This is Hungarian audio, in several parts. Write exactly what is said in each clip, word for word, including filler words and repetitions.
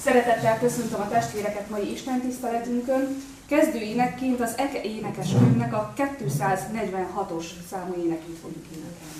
Szeretettel köszöntöm a testvéreket mai istentiszteletünkön. Kezdő énekként az Eke énekeskönyvnek a kétszáznegyvenhatos számú énekét fogjuk énekelni.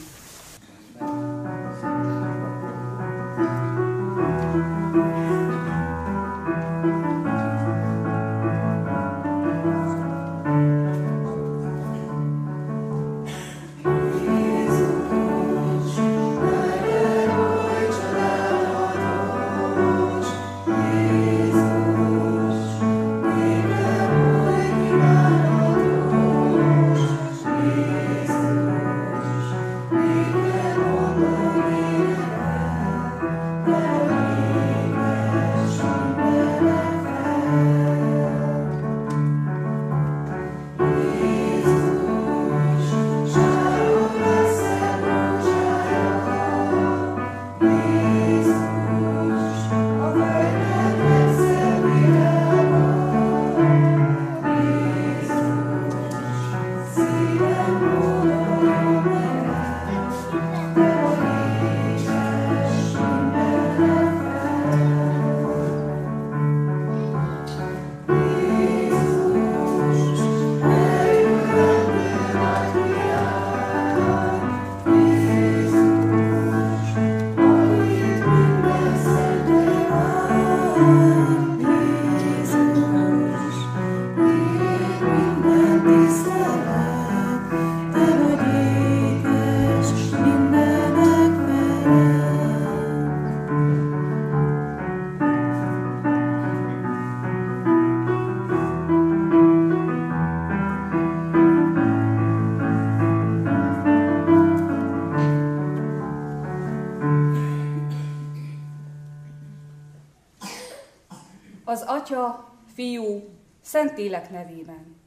Az Atya, Fiú, Szentlélek nevében.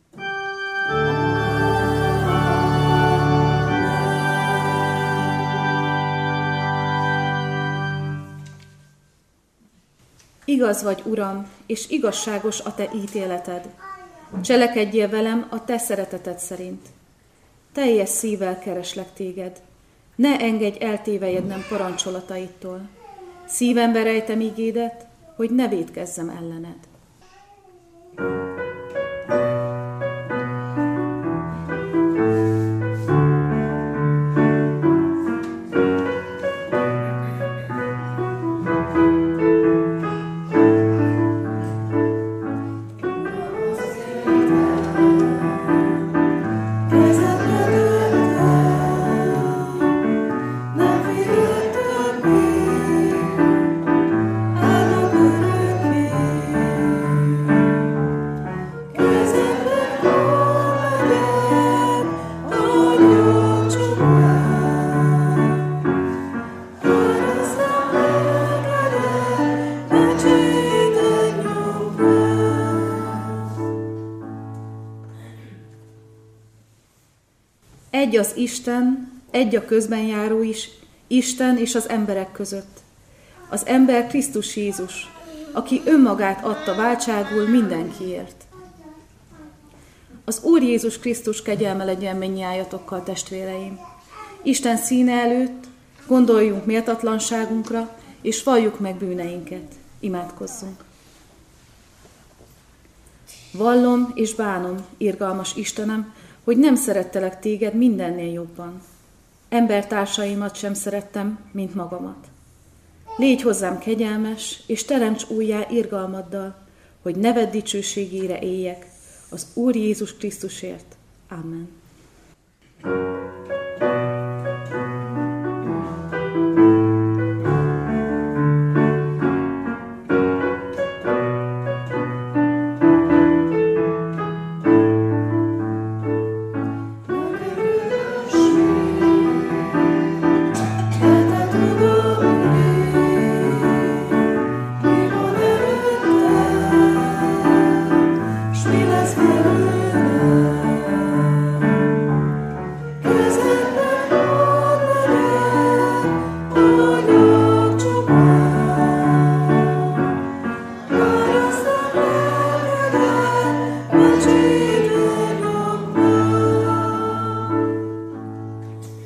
Igaz vagy, Uram, és igazságos a Te ítéleted. Cselekedjél velem a Te szereteted szerint. Teljes szívvel kereslek Téged. Ne engedj eltévejednem parancsolataidtól. Szívembe rejtem igédet, hogy ne vétkezzem ellened. Egy az Isten, egy a közbenjáró is, Isten és az emberek között. Az ember Krisztus Jézus, aki önmagát adta váltságul mindenkiért. Az Úr Jézus Krisztus kegyelme legyen mindnyájatokkal, testvéreim. Isten színe előtt gondoljunk méltatlanságunkra, és valljuk meg bűneinket. Imádkozzunk. Vallom és bánom, irgalmas Istenem, hogy nem szerettelek téged mindennél jobban. Embertársaimat sem szerettem, mint magamat. Légy hozzám kegyelmes, és teremts újjá irgalmaddal, hogy neved dicsőségére éljek, az Úr Jézus Krisztusért. Amen.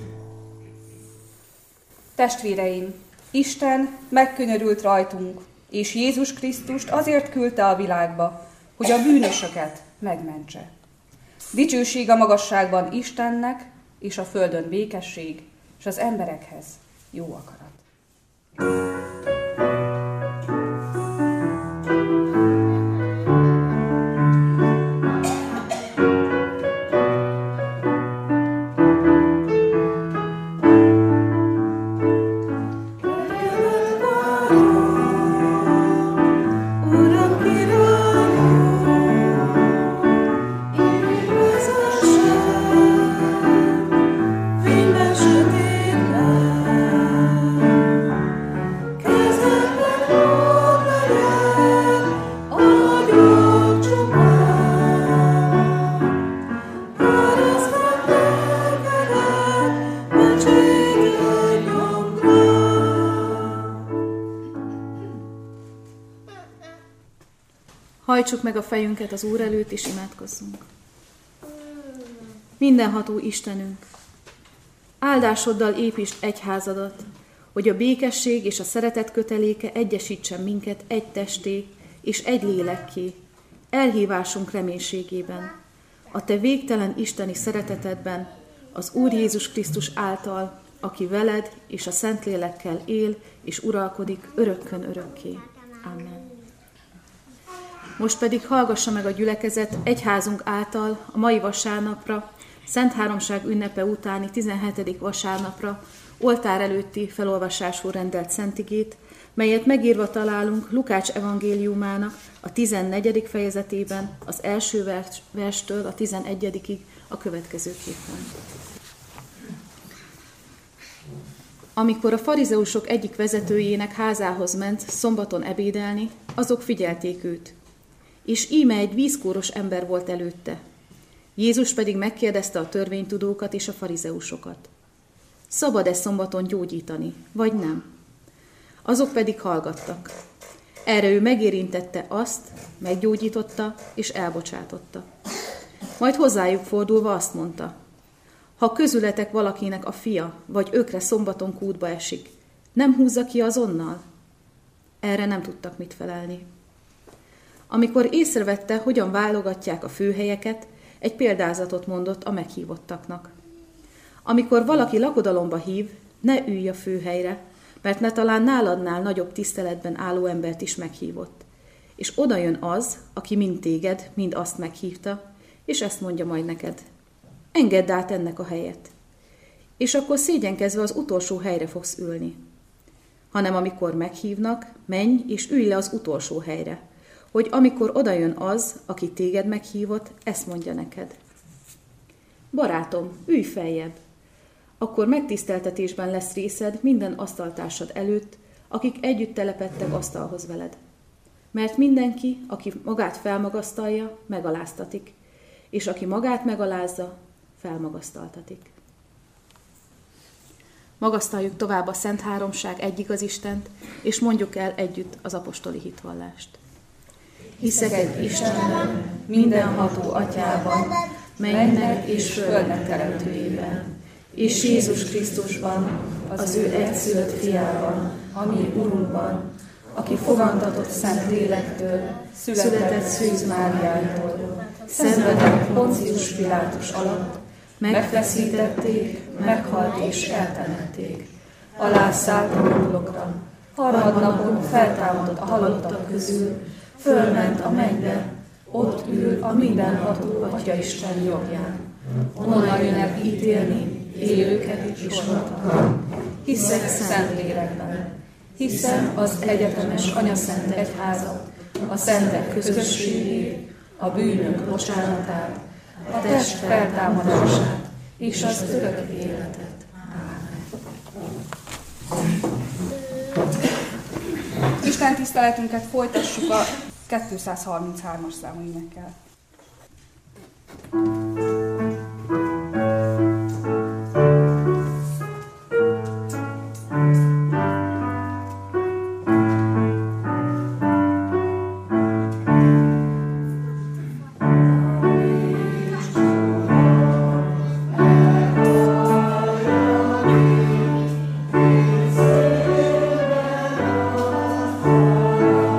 Testvéreim, Isten megkönyörült rajtunk, és Jézus Krisztust azért küldte a világba, hogy a bűnösöket megmentse. Dicsőség a magasságban Istennek, és a földön békesség, és az emberekhez jó akarat. Hajtsuk meg a fejünket az Úr előtt, és imádkozzunk. Mindenható Istenünk, áldásoddal építsd egyházadat, hogy a békesség és a szeretet köteléke egyesítsen minket egy testé és egy lélekké, elhívásunk reménységében, a te végtelen isteni szeretetedben, az Úr Jézus Krisztus által, aki veled és a Szentlélekkel él és uralkodik örökkön örökké. Amen. Most pedig hallgassa meg a gyülekezet egyházunk által a mai vasárnapra, Szent Háromság ünnepe utáni tizenhetedik vasárnapra oltár előtti felolvasásról rendelt szentigét, melyet megírva találunk Lukács evangéliumának a tizennegyedik fejezetében, az első vers, verstől a tizenegyedikig a következőképpen. Amikor a farizeusok egyik vezetőjének házához ment szombaton ebédelni, azok figyelték őt. És íme egy vízkóros ember volt előtte. Jézus pedig megkérdezte a törvénytudókat és a farizeusokat. Szabad-e szombaton gyógyítani, vagy nem? Azok pedig hallgattak. Erre ő megérintette azt, meggyógyította és elbocsátotta. Majd hozzájuk fordulva azt mondta, ha közületek valakinek a fia vagy ökre szombaton kútba esik, nem húzza ki azonnal? Erre nem tudtak mit felelni. Amikor észrevette, hogyan válogatják a főhelyeket, egy példázatot mondott a meghívottaknak. Amikor valaki lakodalomba hív, ne ülj a főhelyre, mert ne talán náladnál nagyobb tiszteletben álló embert is meghívott. És oda jön az, aki mind téged, mind azt meghívta, és ezt mondja majd neked. Engedd át ennek a helyet. És akkor szégyenkezve az utolsó helyre fogsz ülni. Hanem amikor meghívnak, menj és ülj le az utolsó helyre, hogy amikor odajön az, aki téged meghívott, ezt mondja neked. Barátom, ülj feljebb. Akkor megtiszteltetésben lesz részed minden asztaltársad előtt, akik együtt telepedtek asztalhoz veled. Mert mindenki, aki magát felmagasztalja, megaláztatik, és aki magát megalázza, felmagasztaltatik. Magasztaljuk tovább a Szent Háromság egyigaz Istent, és mondjuk el együtt az apostoli hitvallást. Hiszek egy Istenben, mindenható Atyában, mennek és földnek teremtőjében, és Jézus Krisztusban, az ő egyszülött fiában, ami Urunkban, aki fogantatott Szent Lélektől, született Szűz Máriától, szenvedett Poncius Pilátus alatt, megfeszítették, meghalt és eltemették. Alászállt a poklokra, harmadnapon feltámadott a halottak közül, fölment a mennybe, ott ül a mindenható Atyaisten jobbján. Onnan jön el ítélni élőket és halottak. Hiszek Szentlélekben, hiszem az egyetemes Anyaszent Egyházat, a szentek közösségét, a bűnök bocsánatát, a test feltámadását és az örök életet. Isten tiszteletünket folytassuk a kétszázharminchármas számú énekkel. Thank you.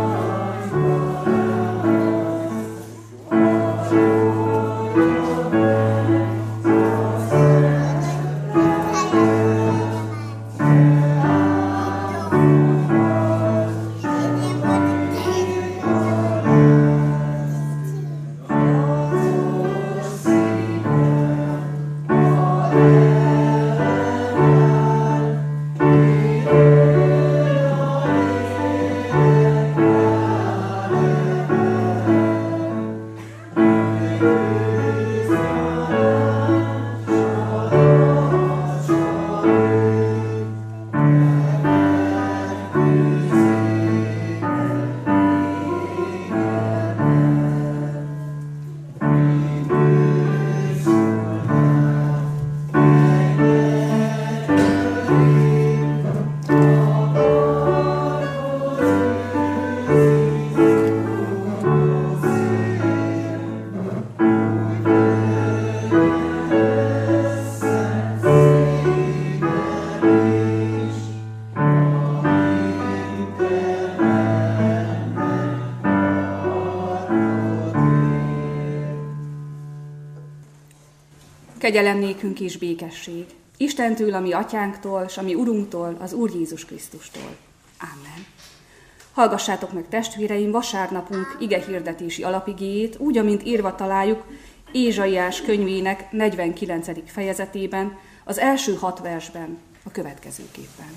Kegyelem nékünk és békesség Istentől, a mi atyánktól, és a mi Urunktól, az Úr Jézus Krisztustól. Ámen. Hallgassátok meg, testvéreim, vasárnapunk igehirdetési alapigéjét, úgy, amint írva találjuk Ézsaiás könyvének negyvenkilencedik fejezetében, az első hat versben, a következőképpen.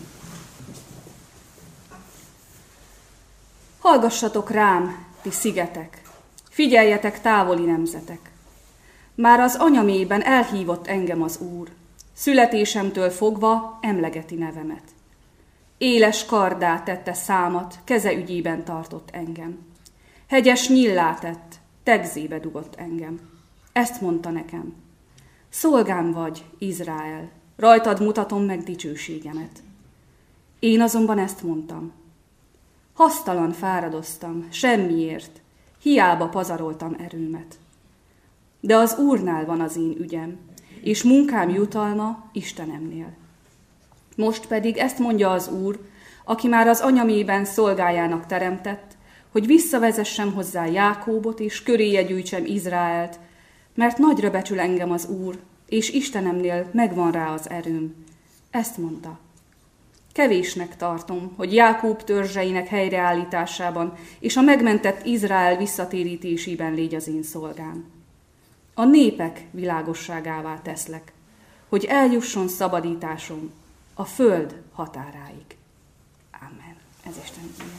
Hallgassatok rám, ti szigetek, figyeljetek, távoli nemzetek. Már az anyamében elhívott engem az Úr, születésemtől fogva emlegeti nevemet. Éles karddá tette számat, keze ügyében tartott engem. Hegyes nyillá tett, tegzébe dugott engem. Ezt mondta nekem. Szolgám vagy, Izrael, rajtad mutatom meg dicsőségemet. Én azonban ezt mondtam. Hasztalan fáradoztam, semmiért, hiába pazaroltam erőmet. De az Úrnál van az én ügyem, és munkám jutalma Istenemnél. Most pedig ezt mondja az Úr, aki már az anyamében szolgájának teremtett, hogy visszavezessem hozzá Jákóbot, és köréje gyűjtsem Izraelt, mert nagyra becsül engem az Úr, és Istenemnél megvan rá az erőm. Ezt mondta. Kevésnek tartom, hogy Jákób törzseinek helyreállításában és a megmentett Izrael visszatérítésében légy az én szolgám. A népek világosságává teszlek, hogy eljusson szabadításom a föld határáig. Ámen. Ez Isten igéje.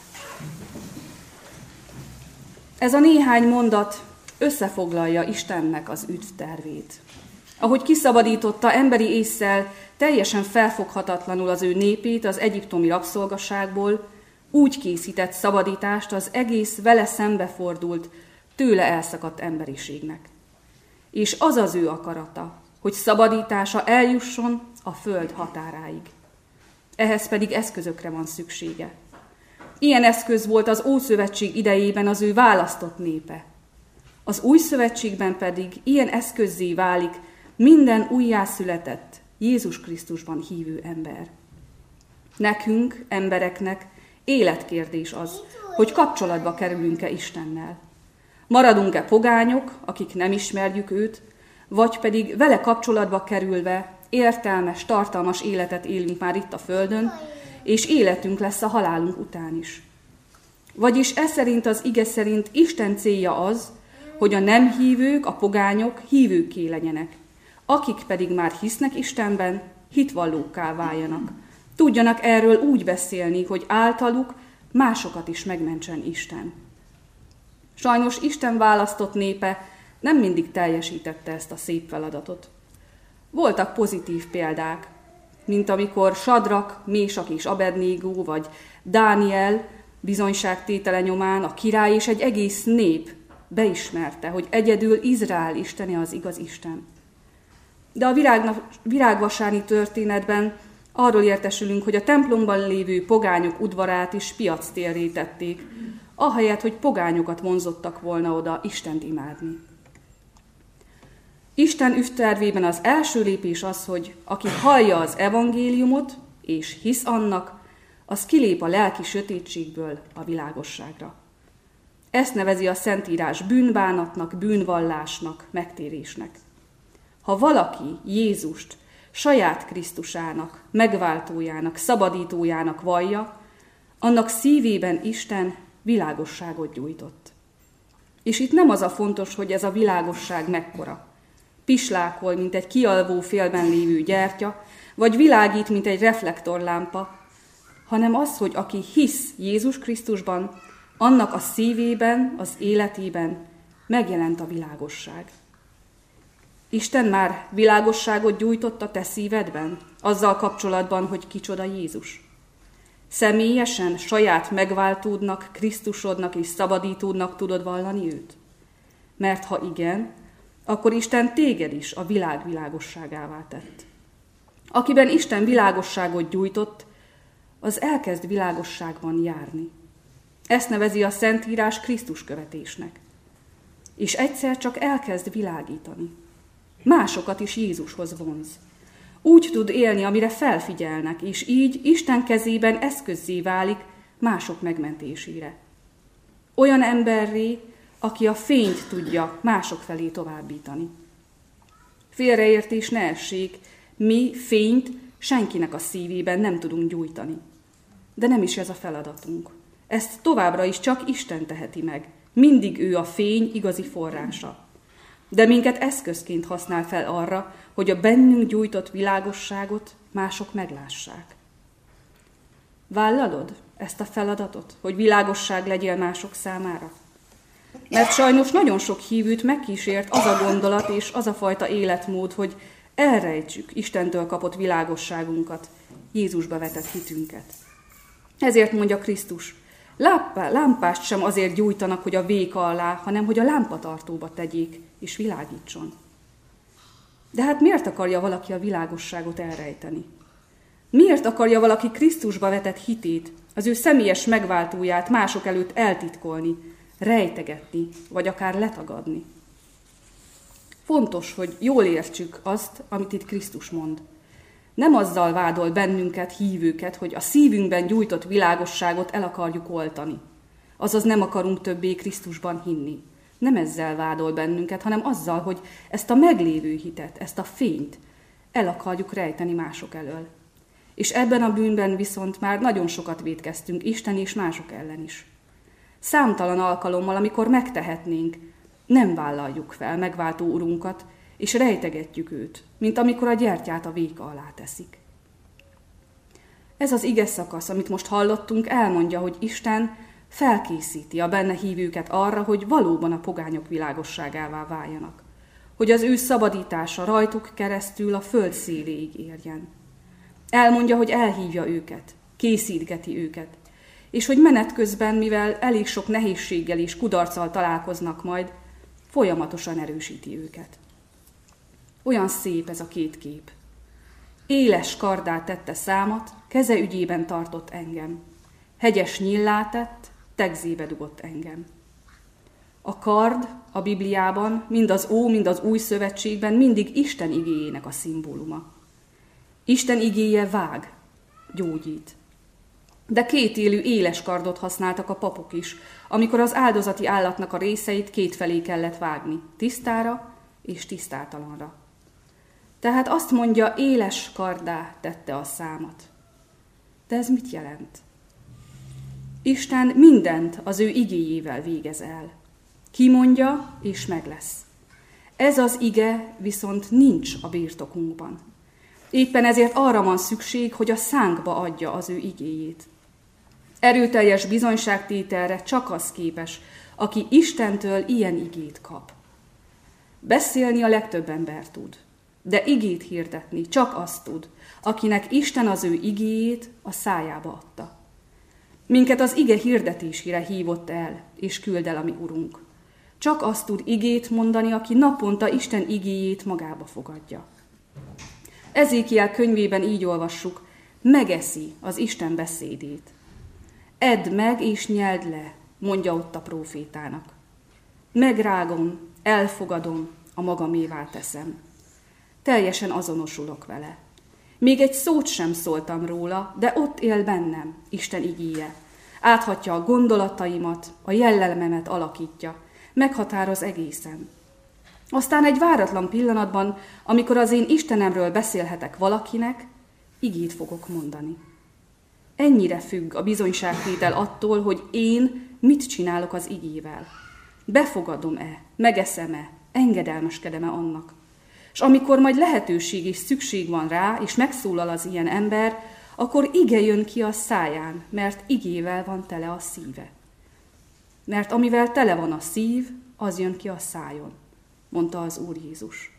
Ez a néhány mondat összefoglalja Istennek az üdvtervét. Ahogy kiszabadította emberi ésszel teljesen felfoghatatlanul az ő népét az egyiptomi rabszolgaságból, úgy készített szabadítást az egész vele szembefordult, tőle elszakadt emberiségnek. És az az ő akarata, hogy szabadítása eljusson a föld határáig. Ehhez pedig eszközökre van szüksége. Ilyen eszköz volt az Ószövetség idejében az ő választott népe. Az Új Szövetségben pedig ilyen eszközzé válik minden újjászületett, Jézus Krisztusban hívő ember. Nekünk, embereknek életkérdés az, hogy kapcsolatba kerülünk-e Istennel. Maradunk-e pogányok, akik nem ismerjük őt, vagy pedig vele kapcsolatba kerülve értelmes, tartalmas életet élünk már itt a földön, és életünk lesz a halálunk után is. Vagyis ez szerint az ige szerint Isten célja az, hogy a nem hívők, a pogányok hívőkké legyenek, akik pedig már hisznek Istenben, hitvallókká váljanak. Tudjanak erről úgy beszélni, hogy általuk másokat is megmentsen Isten. Sajnos Isten választott népe nem mindig teljesítette ezt a szép feladatot. Voltak pozitív példák, mint amikor Sadrak, Mésak és Abednégó, vagy Dániel bizonyságtétele nyomán a király és egy egész nép beismerte, hogy egyedül Izrael istene az igaz Isten. De a virágvasári történetben arról értesülünk, hogy a templomban lévő pogányok udvarát is piactérré tették, ahelyett, hogy pogányokat vonzottak volna oda Istent imádni. Isten üdvtervében az első lépés az, hogy aki hallja az evangéliumot és hisz annak, az kilép a lelki sötétségből a világosságra. Ezt nevezi a Szentírás bűnbánatnak, bűnvallásnak, megtérésnek. Ha valaki Jézust saját Krisztusának, megváltójának, szabadítójának vallja, annak szívében Isten világosságot gyújtott. És itt nem az a fontos, hogy ez a világosság mekkora. Pislákol, mint egy kialvó félben lévő gyertya, vagy világít, mint egy reflektorlámpa, hanem az, hogy aki hisz Jézus Krisztusban, annak a szívében, az életében megjelent a világosság. Isten már világosságot gyújtott a te szívedben, azzal kapcsolatban, hogy kicsoda Jézus. Személyesen, saját megváltódnak, Krisztusodnak és szabadítódnak tudod vallani őt? Mert ha igen, akkor Isten téged is a világ világosságává tett. Akiben Isten világosságot gyújtott, az elkezd világosságban járni. Ezt nevezi a Szentírás Krisztus követésnek. És egyszer csak elkezd világítani. Másokat is Jézushoz vonz. Úgy tud élni, amire felfigyelnek, és így Isten kezében eszközzé válik mások megmentésére. Olyan emberré, aki a fényt tudja mások felé továbbítani. Félreértés ne essék, mi fényt senkinek a szívében nem tudunk gyújtani. De nem is ez a feladatunk. Ezt továbbra is csak Isten teheti meg. Mindig ő a fény igazi forrása. De minket eszközként használ fel arra, hogy a bennünk gyújtott világosságot mások meglássák. Vállalod ezt a feladatot, hogy világosság legyél mások számára? Mert sajnos nagyon sok hívőt megkísért az a gondolat és az a fajta életmód, hogy elrejtsük Istentől kapott világosságunkat, Jézusba vetett hitünket. Ezért mondja Krisztus, lámpá, lámpást sem azért gyújtanak, hogy a véka alá, hanem hogy a lámpatartóba tegyék, és világítson. De hát miért akarja valaki a világosságot elrejteni? Miért akarja valaki Krisztusba vetett hitét, az ő személyes megváltóját mások előtt eltitkolni, rejtegetni, vagy akár letagadni? Fontos, hogy jól értsük azt, amit itt Krisztus mond. Nem azzal vádol bennünket, hívőket, hogy a szívünkben gyújtott világosságot el akarjuk oltani. Azaz nem akarunk többé Krisztusban hinni. Nem ezzel vádol bennünket, hanem azzal, hogy ezt a meglévő hitet, ezt a fényt el akarjuk rejteni mások elől. És ebben a bűnben viszont már nagyon sokat vétkeztünk Isten és mások ellen is. Számtalan alkalommal, amikor megtehetnénk, nem vállaljuk fel megváltó Urunkat, és rejtegetjük őt, mint amikor a gyertyát a véka alá teszik. Ez az ige szakasz, amit most hallottunk, elmondja, hogy Isten felkészíti a benne hívőket arra, hogy valóban a pogányok világosságává váljanak, hogy az ő szabadítása rajtuk keresztül a föld széléig érjen. Elmondja, hogy elhívja őket, készítgeti őket, és hogy menet közben, mivel elég sok nehézséggel és kudarccal találkoznak majd, folyamatosan erősíti őket. Olyan szép ez a két kép. Éles kardá tette számat, keze ügyében tartott engem. Hegyes nyíllá tett, tegzébe dugott engem. A kard a Bibliában, mind az Ó, mind az Új Szövetségben mindig Isten igéjének a szimbóluma. Isten igéje vág, gyógyít. De kétélű éles kardot használtak a papok is, amikor az áldozati állatnak a részeit kétfelé kellett vágni, tisztára és tisztátalanra. Tehát azt mondja, éles kardá tette a számat. De ez mit jelent? Isten mindent az ő igéjével végez el. Kimondja, és meg lesz. Ez az ige viszont nincs a birtokunkban. Éppen ezért arra van szükség, hogy a szánkba adja az ő igéjét. Erőteljes bizonyságtételre csak az képes, aki Istentől ilyen igét kap. Beszélni a legtöbb ember tud, de igét hirdetni csak azt tud, akinek Isten az ő igéjét a szájába adta. Minket az ige hirdetésére hívott el, és küld el a mi Urunk. Csak azt tud igét mondani, aki naponta Isten igéjét magába fogadja. Ezékiel könyvében így olvassuk, megeszi az Isten beszédét. Edd meg és nyeld le, mondja ott a prófétának. Megrágom, elfogadom, a magamévá teszem. Teljesen azonosulok vele. Még egy szót sem szóltam róla, de ott él bennem Isten igéje. Áthatja a gondolataimat, a jellememet alakítja, meghatároz egészen. Aztán egy váratlan pillanatban, amikor az én Istenemről beszélhetek valakinek, igét fogok mondani. Ennyire függ a bizonyságtétel attól, hogy én mit csinálok az igével. Befogadom-e, megeszem-e, engedelmeskedem-e annak. És amikor majd lehetőség és szükség van rá, és megszólal az ilyen ember, akkor ige jön ki a száján, mert igével van tele a szíve. Mert amivel tele van a szív, az jön ki a szájon, mondta az Úr Jézus.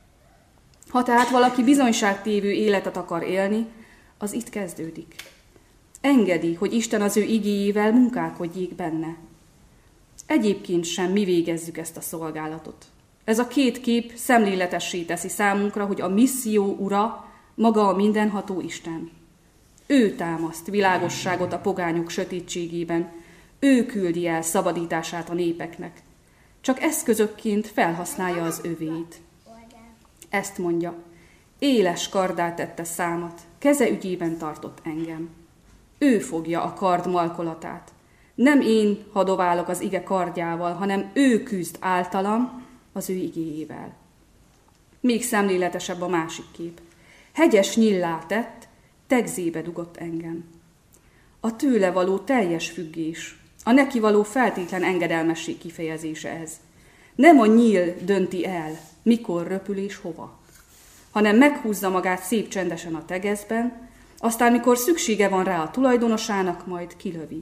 Ha tehát valaki bizonyságtévő életet akar élni, az itt kezdődik. Engedi, hogy Isten az ő igéjével munkálkodjék benne. Egyébként sem mi végezzük ezt a szolgálatot. Ez a két kép szemléletessé teszi számunkra, hogy a misszió ura maga a mindenható Isten. Ő támaszt világosságot a pogányok sötétségében, ő küldi el szabadítását a népeknek. Csak eszközökként felhasználja az övét. Ezt mondja, éles kardá tette számat, keze ügyében tartott engem. Ő fogja a kard malkolatát. Nem én hadoválok az ige kardjával, hanem ő küzd általam az ő igéjével. Még szemléletesebb a másik kép. Hegyes nyillá tett, tegzébe dugott engem. A tőle való teljes függés, a neki való feltétlen engedelmesség kifejezése ez. Nem a nyíl dönti el, mikor röpül és hova, hanem meghúzza magát szép csendesen a tegezben, aztán mikor szüksége van rá a tulajdonosának, majd kilövi.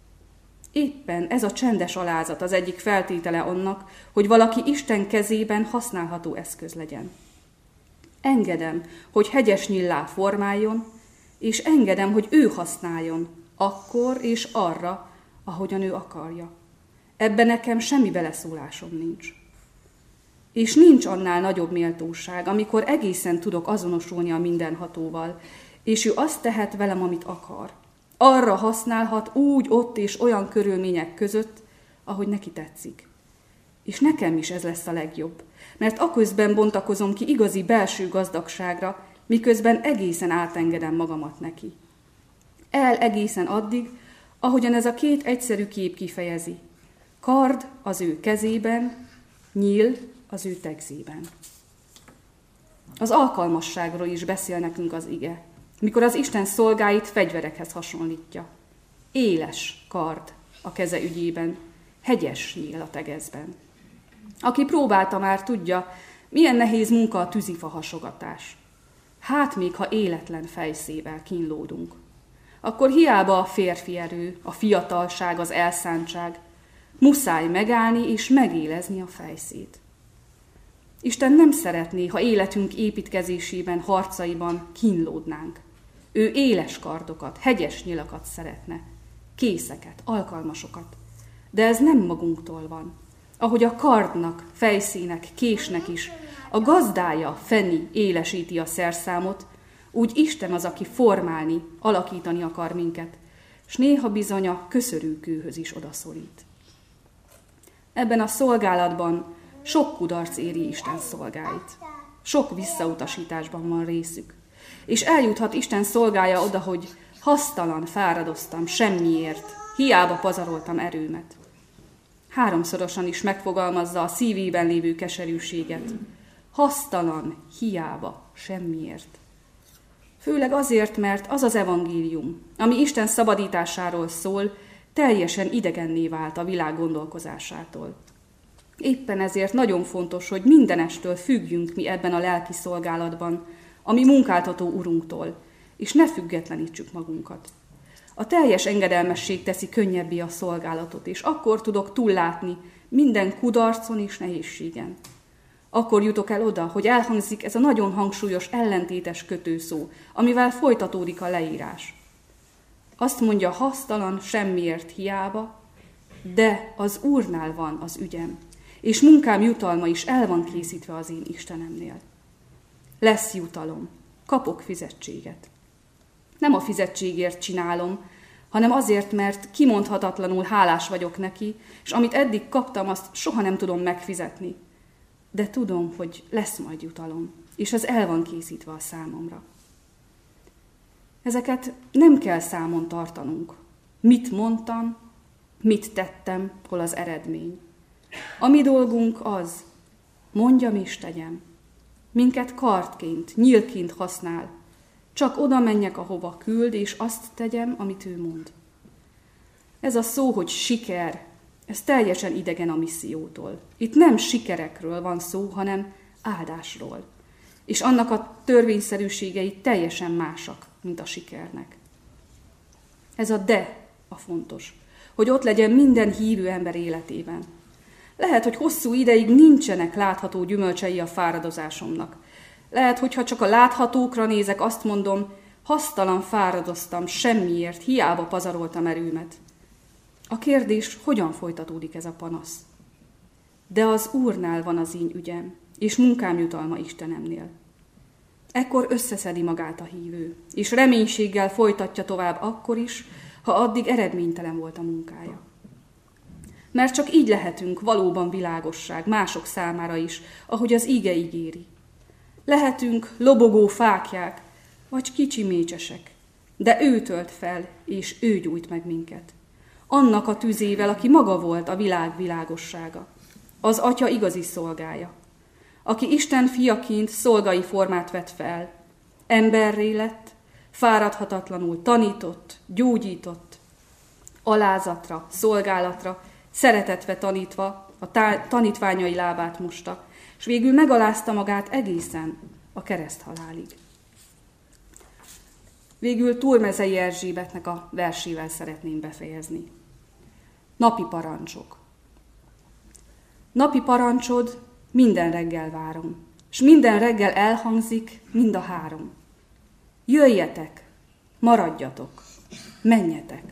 Éppen ez a csendes alázat az egyik feltétele annak, hogy valaki Isten kezében használható eszköz legyen. Engedem, hogy hegyes nyillá formáljon, és engedem, hogy ő használjon, akkor és arra, ahogyan ő akarja. Ebben nekem semmi beleszólásom nincs. És nincs annál nagyobb méltóság, amikor egészen tudok azonosulni a mindenhatóval, és ő azt tehet velem, amit akar. Arra használhat úgy, ott és olyan körülmények között, ahogy neki tetszik. És nekem is ez lesz a legjobb, mert aközben bontakozom ki igazi belső gazdagságra, miközben egészen átengedem magamat neki. El egészen addig, ahogyan ez a két egyszerű kép kifejezi. Kard az ő kezében, nyíl az ő tegzében. Az alkalmasságról is beszél nekünk az ige, mikor az Isten szolgáit fegyverekhez hasonlítja. Éles kard a keze ügyében, hegyes nyíl a tegezben. Aki próbálta már, tudja, milyen nehéz munka a tűzifa hasogatás. Hát még ha életlen fejszével kínlódunk. Akkor hiába a férfi erő, a fiatalság, az elszántság, muszáj megállni és megélezni a fejszét. Isten nem szeretné, ha életünk építkezésében, harcaiban kínlódnánk. Ő éles kardokat, hegyes nyilakat szeretne, készeket, alkalmasokat. De ez nem magunktól van. Ahogy a kardnak, fejszének, késnek is a gazdája, Feni élesíti a szerszámot, úgy Isten az, aki formálni, alakítani akar minket, s néha bizony a köszörűkőhöz is odaszorít. Ebben a szolgálatban sok kudarc éri Isten szolgáit. Sok visszautasításban van részük. És eljuthat Isten szolgája oda, hogy hasztalan fáradoztam semmiért, hiába pazaroltam erőmet. Háromszorosan is megfogalmazza a szívében lévő keserűséget. Hasztalan, hiába, semmiért. Főleg azért, mert az az evangélium, ami Isten szabadításáról szól, teljesen idegenné vált a világ gondolkozásától. Éppen ezért nagyon fontos, hogy mindenestől függjünk mi ebben a lelki szolgálatban, ami munkáltató Urunktól, és ne függetlenítsük magunkat. A teljes engedelmesség teszi könnyebbé a szolgálatot, és akkor tudok túllátni minden kudarcon és nehézségen. Akkor jutok el oda, hogy elhangzik ez a nagyon hangsúlyos ellentétes kötőszó, amivel folytatódik a leírás. Azt mondja, hasztalan, semmiért hiába, de az Úrnál van az ügyem, és munkám jutalma is el van készítve az én Istenemnél. Lesz jutalom, kapok fizetséget. Nem a fizetségért csinálom, hanem azért, mert kimondhatatlanul hálás vagyok neki, és amit eddig kaptam, azt soha nem tudom megfizetni. De tudom, hogy lesz majd jutalom, és az el van készítve a számomra. Ezeket nem kell számon tartanunk. Mit mondtam, mit tettem, hol az eredmény. A mi dolgunk az, mondjam és tegyem. Minket kardként, nyílként használ. Csak oda menjek, ahova küld, és azt tegyem, amit ő mond. Ez a szó, hogy siker, ez teljesen idegen a missziótól. Itt nem sikerekről van szó, hanem áldásról. És annak a törvényszerűségei teljesen másak, mint a sikernek. Ez a de a fontos, hogy ott legyen minden hívő ember életében. Lehet, hogy hosszú ideig nincsenek látható gyümölcsei a fáradozásomnak. Lehet, hogyha csak a láthatókra nézek, azt mondom, hasztalan fáradoztam, semmiért, hiába pazaroltam erőmet. A kérdés, hogyan folytatódik ez a panasz? De az Úrnál van az én ügyem, és munkám jutalma Istenemnél. Ekkor összeszedi magát a hívő, és reménységgel folytatja tovább akkor is, ha addig eredménytelen volt a munkája. Mert csak így lehetünk valóban világosság mások számára is, ahogy az íge ígéri. Lehetünk lobogó fáklyák, vagy kicsi mécsesek, de ő tölt fel, és ő gyújt meg minket. Annak a tüzével, aki maga volt a világ világossága, az Atya igazi szolgája. aki Isten fiaként szolgai formát vett fel. Emberré lett, fáradhatatlanul tanított, gyógyított, alázatra, szolgálatra, szeretetve tanítva a tá- tanítványai lábát mosta, és végül megalázta magát egészen a kereszthalálig. Végül Túrmezei Erzsébetnek a versével szeretném befejezni. Napi parancsok. Napi parancsod, minden reggel várom, és minden reggel elhangzik mind a három. Jöjjetek, maradjatok, menjetek.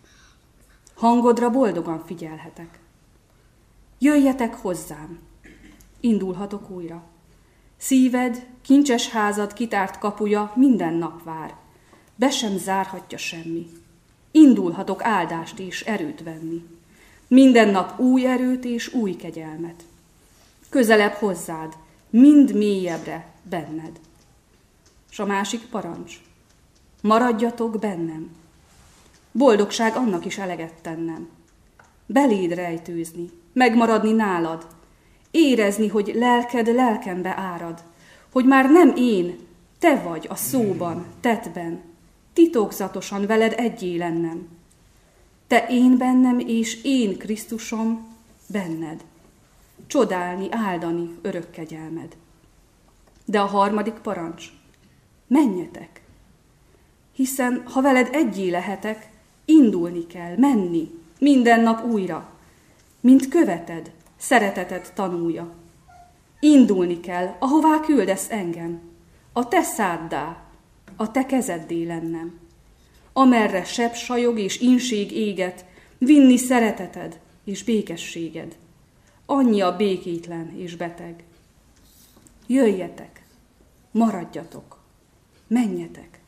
Hangodra boldogan figyelhetek. Jöjjetek hozzám, indulhatok újra. Szíved, kincses házad kitárt kapuja minden nap vár, be sem zárhatja semmi. Indulhatok áldást és erőt venni. Minden nap új erőt és új kegyelmet. Közelebb hozzád, mind mélyebbre benned. S a másik parancs. Maradjatok bennem. Boldogság annak is eleget tennem. Beléd rejtőzni, megmaradni nálad. Érezni, hogy lelked lelkembe árad. Hogy már nem én, te vagy a szóban, tettben. Titokzatosan veled egyé lennem. Te én bennem, és én Krisztusom benned. Csodálni, áldani örök kegyelmed. De a harmadik parancs. Menjetek. Hiszen, ha veled egyé lehetek, indulni kell, menni, minden nap újra. Mint követed, szereteted tanulja. Indulni kell, ahová küldesz engem. A te száddá, a te kezeddé lennem. Amerre seb sajog és inség éget, vinni szereteted és békességed. Annyi a békétlen és beteg. Jöjjetek, maradjatok, menjetek.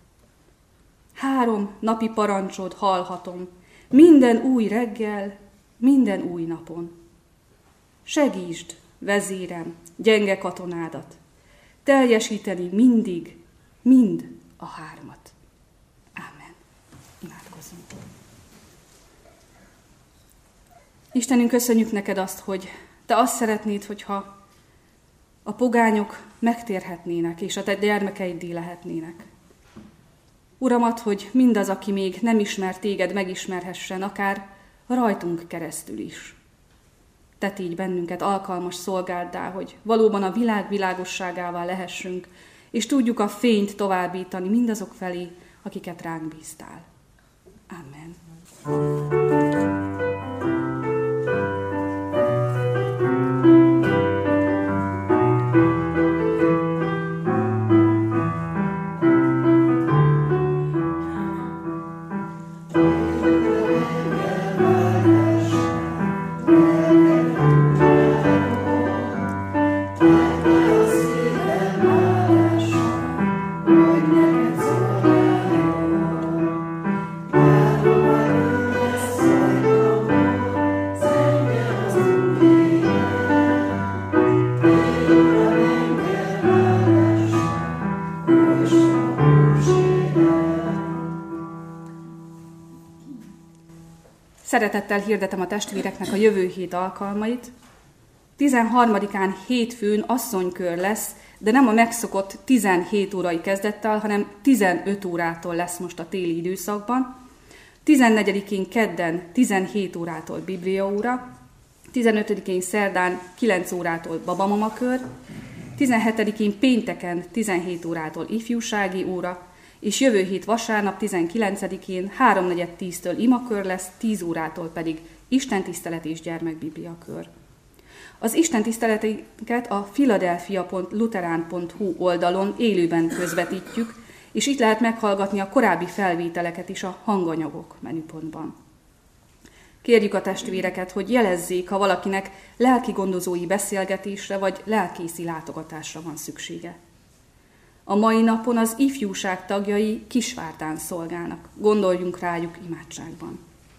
Három napi parancsod hallhatom, minden új reggel, minden új napon. Segítsd, vezérem, gyenge katonádat, teljesíteni mindig, mind a hármat. Ámen. Imádkozzunk. Istenünk, köszönjük neked azt, hogy te azt szeretnéd, hogyha a pogányok megtérhetnének, és a te gyermekeiddé lehetnének. Uramat, hogy mindaz, aki még nem ismer téged, megismerhessen, akár rajtunk keresztül is. Tedd így bennünket alkalmas szolgáddá, hogy valóban a világ világosságává lehessünk, és tudjuk a fényt továbbítani mindazok felé, akiket ránk bíztál. Amen. Szeretettel hirdetem a testvéreknek a jövő hét alkalmait. tizenharmadikán hétfőn asszonykör lesz, de nem a megszokott tizenhét órai kezdettel, hanem tizenöt órától lesz most a téli időszakban. tizennegyedikén kedden tizenhét órától bibliaóra, tizenötödikén szerdán kilenc órától babamamakör, tizenhetedikén pénteken tizenhét órától ifjúsági óra, és jövő hét vasárnap tizenkilencedikén háromnegyed tíztől imakör lesz, tíz órától pedig istentisztelet és gyermekbibliakör. Az istentiszteleteket a philadelphia pont luterán pont hu oldalon élőben közvetítjük, és itt lehet meghallgatni a korábbi felvételeket is a hanganyagok menüpontban. Kérjük a testvéreket, hogy jelezzék, ha valakinek lelki gondozói beszélgetésre vagy lelkészi látogatásra van szüksége. A mai napon az ifjúság tagjai Kisvárdán szolgálnak. Gondoljunk rájuk imádságban.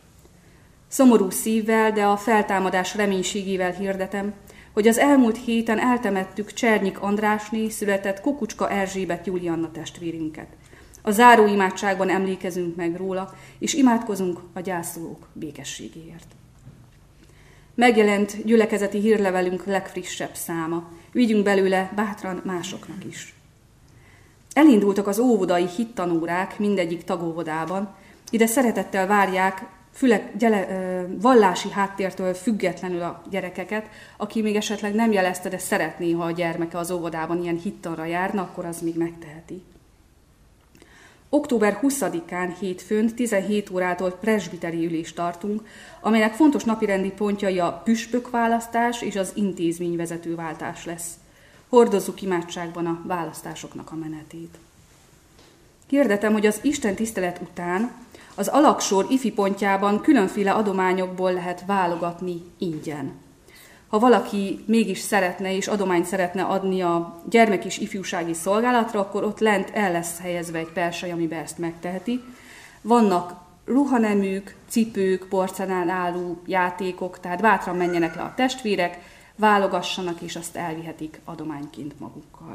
Szomorú szívvel, de a feltámadás reménységével hirdetem, hogy az elmúlt héten eltemettük Csernyik Andrásné született Kukucska Erzsébet Julianna testvérünket. A záró imádságban emlékezünk meg róla, és imádkozunk a gyászolók békességéért. Megjelent gyülekezeti hírlevelünk legfrissebb száma. Vigyünk belőle bátran másoknak is. Elindultak az óvodai hittanórák mindegyik tagóvodában. Ide szeretettel várják füle, gyele, vallási háttértől függetlenül a gyerekeket, aki még esetleg nem jelezte, de szeretné, ha a gyermeke az óvodában ilyen hittanra járna, akkor az még megteheti. október huszadikán hétfőn tizenhét órától presbiteri ülést tartunk, amelynek fontos napirendi pontjai a püspökválasztás és az intézményvezetőváltás lesz. Hordozzuk imádságban a választásoknak a menetét. Hirdetem, hogy az Isten tisztelet után az alaksor ifi pontjában különféle adományokból lehet válogatni ingyen. Ha valaki mégis szeretne és adományt szeretne adni a gyermek- és ifjúsági szolgálatra, akkor ott lent el lesz helyezve egy persely, amiben ezt megteheti. Vannak ruhaneműk, cipők, porcelánálú játékok, tehát bátran menjenek le a testvérek, válogassanak, és azt elvihetik adományként magukkal.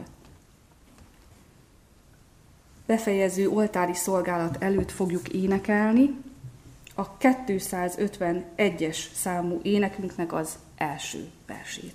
Befejező oltári szolgálat előtt fogjuk énekelni a kétszázötvenegyes számú énekünknek az első versét.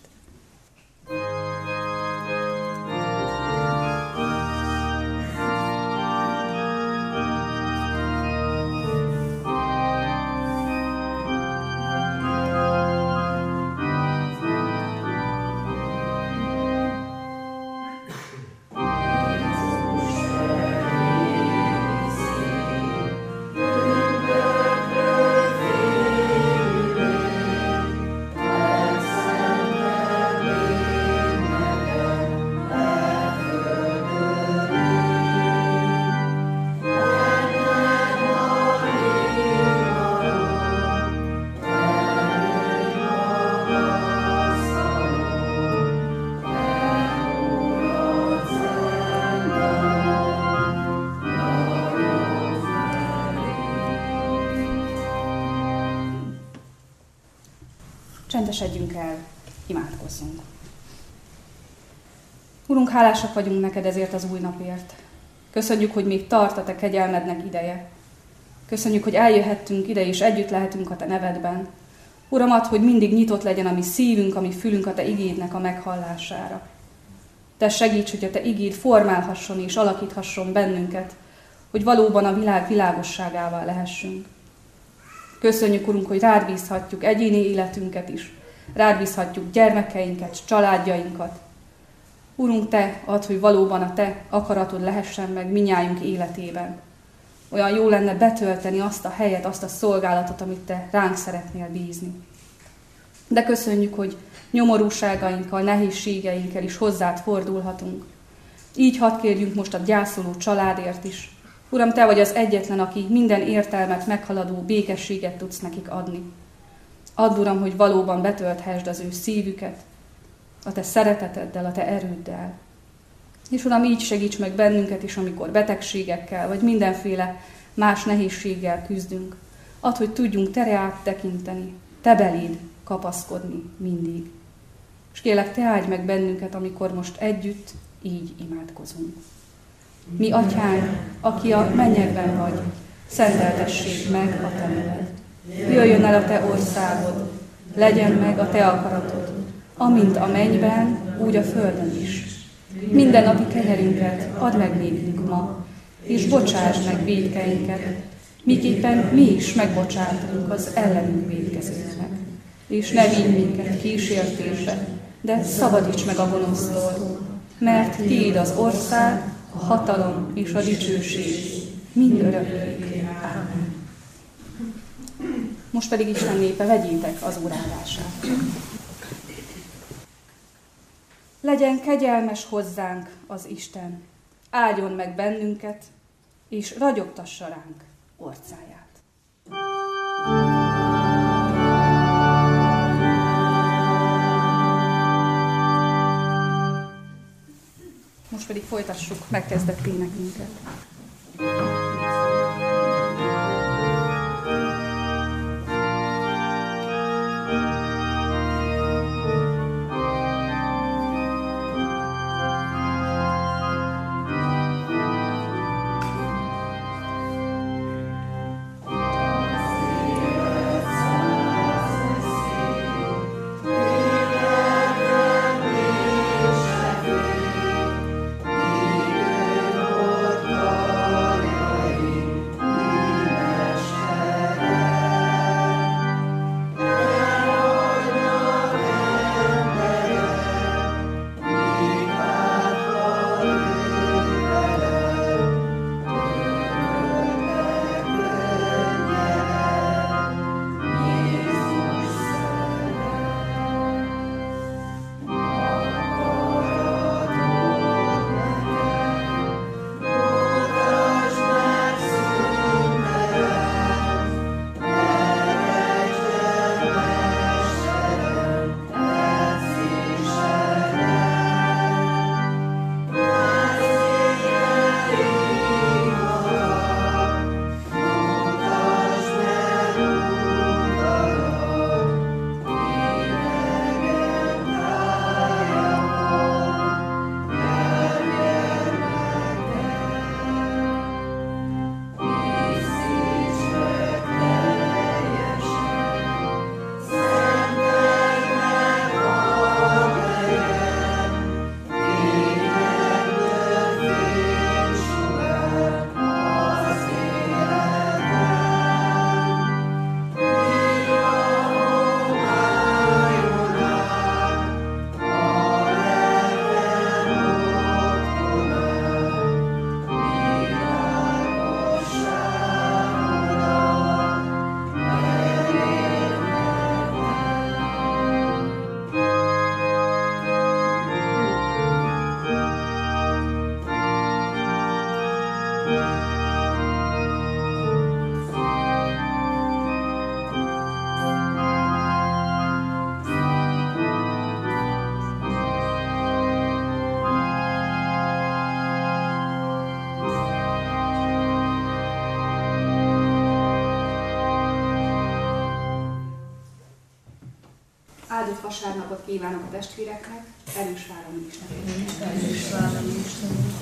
Csendesedjünk el, imádkozzunk. Urunk, hálásak vagyunk neked ezért az új napért. Köszönjük, hogy még tart a te kegyelmednek ideje. Köszönjük, hogy eljöhettünk ide, és együtt lehetünk a te nevedben. Uram, add, hogy mindig nyitott legyen a mi szívünk, a mi fülünk a te igédnek a meghallására. Te segíts, hogy a te igéd formálhasson és alakíthasson bennünket, hogy valóban a világ világosságává lehessünk. Köszönjük, Urunk, hogy rád bízhatjuk egyéni életünket is, rád bízhatjuk gyermekeinket, családjainkat. Urunk, te add, hogy valóban a te akaratod lehessen meg minnyájunk életében. Olyan jó lenne betölteni azt a helyet, azt a szolgálatot, amit te ránk szeretnél bízni. De köszönjük, hogy nyomorúságainkkal, nehézségeinkkel is hozzád fordulhatunk. Így hadd kérjünk most a gyászoló családért is. Uram, te vagy az egyetlen, aki minden értelmet meghaladó békességet tudsz nekik adni. Add, Uram, hogy valóban betölthessd az ő szívüket, a te szereteteddel, a te erőddel. És Uram, így segíts meg bennünket is, amikor betegségekkel, vagy mindenféle más nehézséggel küzdünk. Add, hogy tudjunk tere áttekinteni, te beléd kapaszkodni mindig. És kérlek, te áldj meg bennünket, amikor most együtt így imádkozunk. Mi atyánk, aki a mennyekben vagy, szenteltessék meg a te neved. Jöjjön el a te országod, legyen meg a te akaratod, amint a mennyben, úgy a földön is. Minden napi kenyerünket add meg nékünk ma, és bocsásd meg vétkeinket, miképpen mi is megbocsátunk az ellenünk vétkezőknek. És ne vigy minket kísértésbe, de szabadíts meg a gonosztól, mert tiéd az ország, a hatalom és a dicsőség mind örökké. Amen. Most pedig Isten népe, vegyétek az órállását. Legyen kegyelmes hozzánk az Isten, áldjon meg bennünket, és ragyogtassa ránk orcáját. Most pedig folytassuk megkezdett énekünket. Áldott vasárnapot kívánok a testvéreknek, erős vállalmi Istennek. Erős vállalmi Istennek.